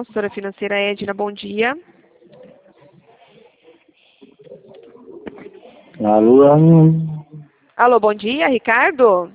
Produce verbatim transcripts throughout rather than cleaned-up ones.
consultora financeira Edna, bom dia. Alô? Alô, bom dia, Ricardo?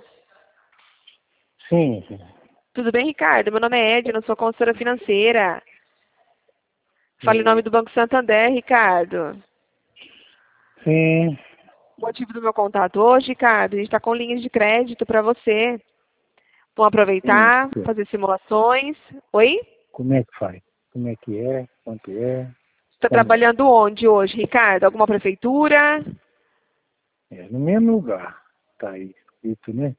Sim. Tudo bem, Ricardo? Meu nome é Edna, sou consultora financeira. Fale em nome do Banco Santander, Ricardo. Sim. O motivo do meu contato hoje, Ricardo, a gente está com linhas de crédito para você. Vamos aproveitar, Sim. fazer simulações. Oi? Como é que faz? Como é que é? Quanto é? Está Como é? trabalhando onde hoje, Ricardo? Alguma prefeitura? É no mesmo lugar. Tá aí escrito, né?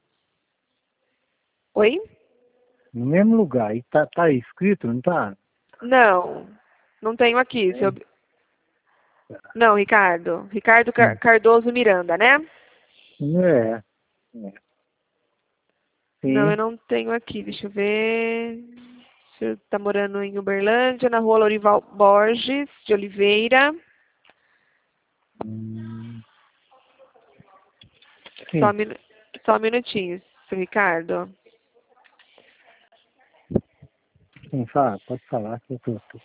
Oi? No mesmo lugar. E tá, tá aí escrito, não tá? Não, não tenho aqui. Seu... Não, Ricardo. Ricardo Car- Hum. Cardoso Miranda, né? É. é. Não, eu Sim. não tenho aqui. Deixa eu ver. O senhor está morando em Uberlândia, na rua Lorival Borges de Oliveira. Hum. Só um, Sim. minu... Só um minutinho, seu Ricardo. Sim, fala. Pode falar que eu tô... tô-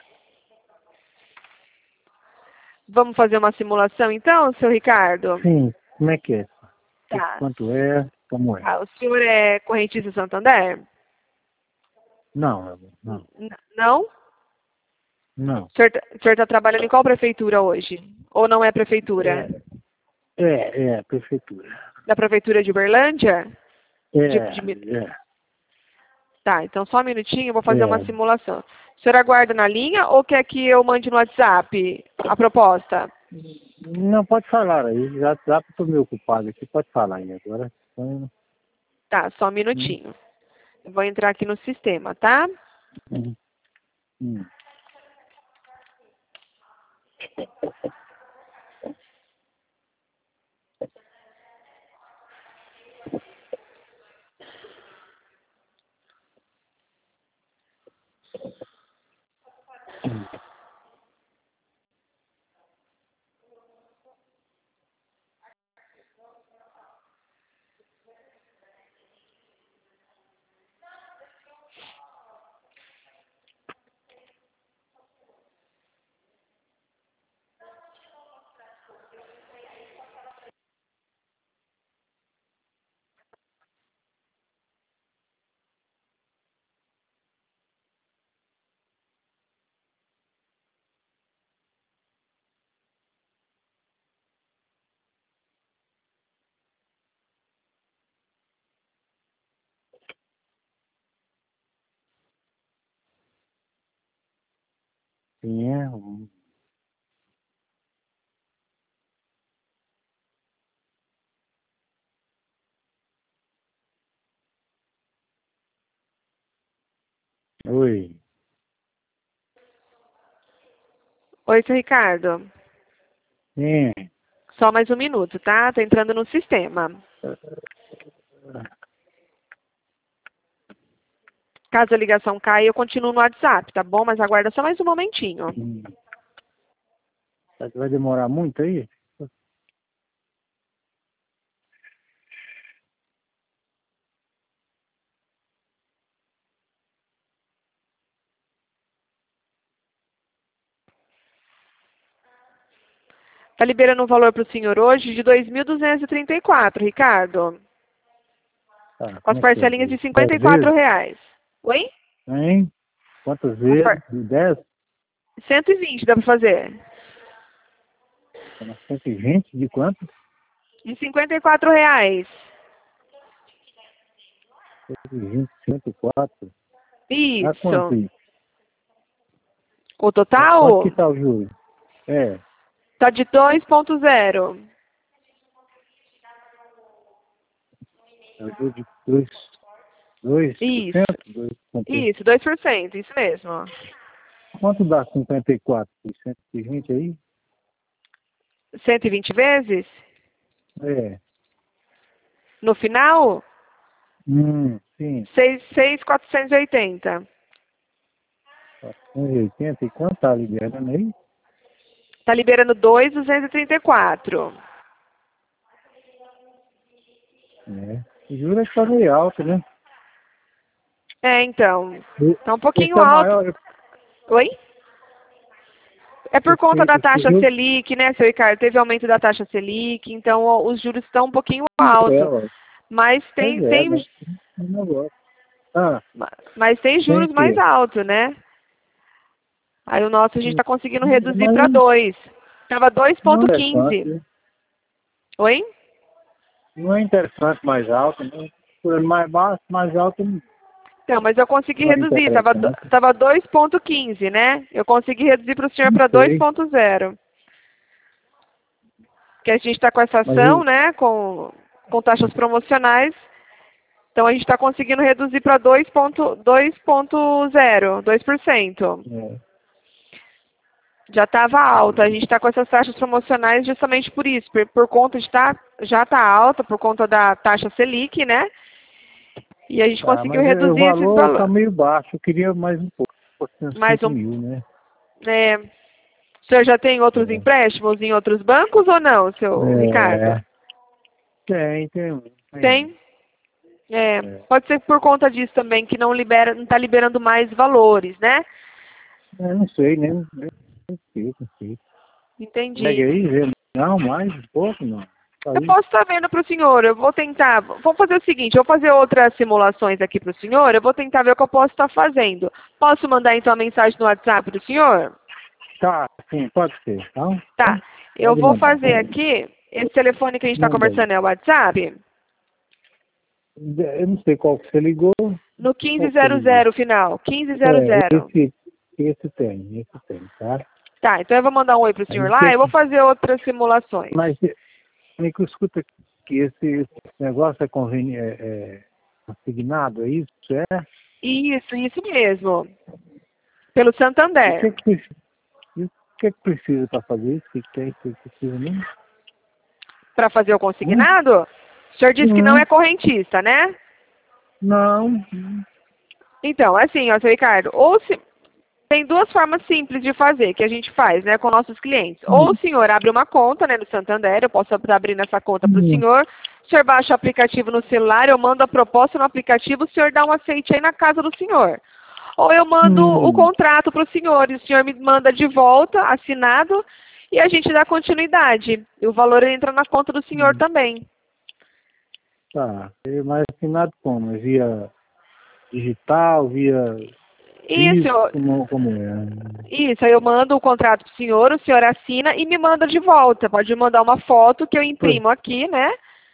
Vamos fazer uma simulação então, seu Ricardo? Sim. Como é que é? Tá. Quanto é? Como é? Ah, o senhor é correntista Santander? Não, não. N- Não? Não. O senhor está trabalhando em qual prefeitura hoje? Ou não é prefeitura? É, é, é, prefeitura. Da prefeitura de Uberlândia? De, É, de Mi- é, Tá, então só um minutinho, eu vou fazer uma é. simulação. O senhor aguarda na linha ou quer que eu mande no WhatsApp a proposta? Não, pode falar aí. Já dá para estou meio ocupado aqui. Pode falar aí agora. Hum, Tá, só um hum, minutinho. Eu vou entrar aqui no sistema, tá? hum, hum. Sim, é. um- Oi. Oi, seu Ricardo. Sim. Só mais um minuto, tá? Tô entrando no sistema. Caso a ligação caia, eu continuo no WhatsApp, tá bom? Mas aguarda só mais um momentinho. Hum. Será que vai demorar muito aí? Tá liberando um valor para o senhor hoje de dois mil duzentos e trinta e quatro, Ricardo. Tá, Com as como é que é? parcelinhas de De cinquenta dez e quatro vezes? reais. Oi? Hein? Quantas Com as vezes? par... De dez? cento e vinte dá para fazer. cento e vinte? De quanto? De cinquenta e quatro reais. cento e vinte, cento e quatro. Dá quanto Isso. isso? O Qu- Quanto que total tá o juro? É. tá de dois ponto zero. É o juro de dois dois por Isso. cento? dois por cento. Isso, dois por cento. Isso mesmo. Quanto dá cinquenta e quatro por cento de vinte aí? cento e vinte vezes? É. No final, Hum, sim. seis mil quatrocentos e oitenta. quatrocentos e oitenta. E quanto tá liberando aí? Tá liberando dois mil duzentos e trinta e quatro. É. O juro está meio alto, né? É, então. E- Tá um pouquinho Esse é o alto. maior, Oi? É por conta da Esse- taxa esse- Selic, né, seu Ricardo? Teve aumento da taxa Selic, então ó, os juros estão um pouquinho altos. É, ó. Mas Pois tem, é, tem, mas um negócio. Ah, mas tem tem juros mais que. altos, né? Aí o nosso a gente está conseguindo reduzir Mas para dois. Estava não é dois ponto quinze. interessante. Oi? Não é interessante mais alto, né? Por mais baixo, mais alto Então, mas eu consegui não é reduzir. Estava interessante. estava dois ponto quinze, né? Eu consegui reduzir para o senhor Não para dois sei. ponto zero. Que a gente está com essa Mas ação, eu, né? Com, com taxas promocionais. Então a gente está conseguindo reduzir para dois ponto zero, dois por cento. é, Já estava alta. A gente está com essas taxas promocionais justamente por isso, por, por conta de estar, já está alta, por conta da taxa Selic, né? E a gente tá, conseguiu mas é, o reduzir esses valor está valores. meio baixo. Eu queria mais um pouco, fosse uns Mais cinco um. mil, né? É, o senhor já tem outros É. empréstimos em outros bancos ou não, seu Ricardo? É, tem, tem um. Tem. Tem? É, É. pode ser por conta disso também, que não libera, não está liberando mais valores, né? É, não sei, né? Não sei, não sei. Entendi. Pega aí, vê. Não, mais um pouco, não. Tá Eu aí. posso estar vendo para o senhor, eu vou tentar, vou fazer o seguinte, eu vou fazer outras simulações aqui para o senhor, eu vou tentar ver o que eu posso estar fazendo. Posso mandar então a mensagem no WhatsApp do senhor? Tá, sim, pode ser. Então, Tá, eu pode vou mandar. fazer aqui, esse telefone que a gente está Manda aí. conversando é o WhatsApp? Eu não sei qual que você ligou. No Qual que você ligou? quinze zero zero final, quinze zero É, zero. esse, esse tem, esse tem, tá? Tá, então eu vou mandar um oi pro senhor Aí lá, você, eu vou fazer outras simulações. mas, Nico, escuta que esse, esse negócio é, conveni, é, é assignado, é isso? É? Isso, isso mesmo. Pelo E o Santander. que, que, precisa- e o que, que precisa para fazer isso? O que, que é isso que precisa mesmo? Para fazer o Hum? consignado? O senhor disse que não é Hum? correntista, né? Não. Então, assim, ó, seu Ricardo, ou se... tem duas formas simples de fazer, que a gente faz, né, com nossos clientes. Ou o Hum. senhor abre uma conta, né, no Santander, eu posso estar abrindo essa conta para o Hum. senhor, o senhor baixa o aplicativo no celular, eu mando a proposta no aplicativo, o senhor dá um aceite aí na casa do senhor. Ou eu mando o Hum. contrato para o senhor, e o senhor me manda de volta, assinado, e a gente dá continuidade. E o valor entra na conta do senhor Hum. também. Tá. É mais assinado como? É via digital, via Isso, físico, eu- como, como é? isso, aí eu mando o contrato para o senhor, o senhor assina e me manda de volta. Pode mandar uma foto que eu Pois- imprimo aqui, né?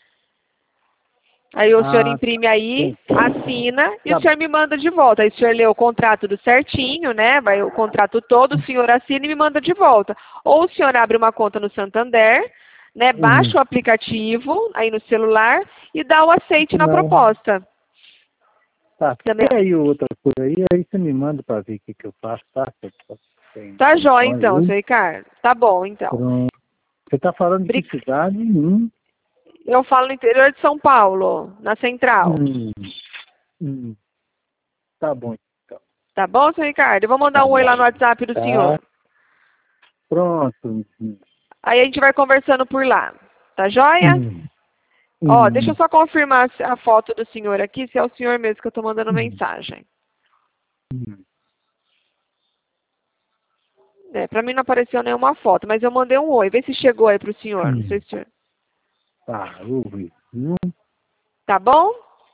Aí o senhor Ah, imprime aí, assina e o tá. senhor me manda de volta. Aí o senhor lê o contrato do certinho, né? Vai o contrato todo, o senhor assina e me manda de volta. Ou o senhor abre uma conta no Santander, né? Hum. Baixa o aplicativo aí no celular e dá o aceite na Não. proposta. Tá. Também. E aí outra coisa aí, aí você me manda para ver o que, que eu faço, tá? Se eu tenho Tá jóia condições então, aí. seu Ricardo. Tá bom, então. Pronto. Você tá falando de Bri- que cidade? Hum. Eu falo no interior de São Paulo, na central. Hum. Hum. Tá bom, então. Tá bom, seu Ricardo? Eu vou mandar Tá um oi lá bom. no WhatsApp do Tá. senhor. Pronto. Hum. Aí a gente vai conversando por lá. Tá jóia? Hum. Ó, deixa eu Hum. só confirmar se- a foto do senhor aqui, se é o senhor mesmo que eu tô mandando Hum. mensagem. Hum. É, pra mim não apareceu nenhuma foto, mas eu mandei um oi. Vê se chegou aí pro senhor. Não sei Hum. se o senhor... Tá, eu vi. Hum. Tá bom?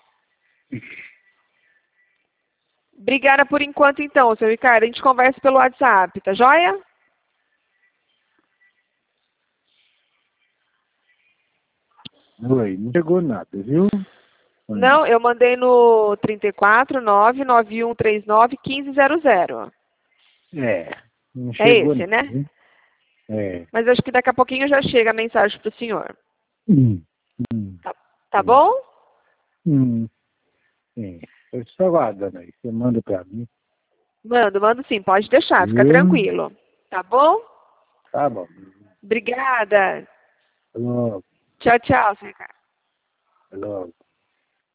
Obrigada por enquanto então, seu Ricardo. A gente conversa pelo WhatsApp, tá jóia? Oi, não chegou nada, viu? Hum. Não, eu mandei no trinta e quatro, nove nove um três nove, um cinco zero zero. É, não É chegou esse, não, né? viu? É. Mas acho que daqui a pouquinho já chega a mensagem pro senhor. Hum. Hum. Tá, tá bom? Hum. Sim. Eu estou aguardando aí. Você manda para mim. Mando, mando sim, pode deixar, fica Viu? tranquilo. Tá bom? Tá bom. Obrigada. Até logo. Tchau, tchau, seu Ricardo. Até logo.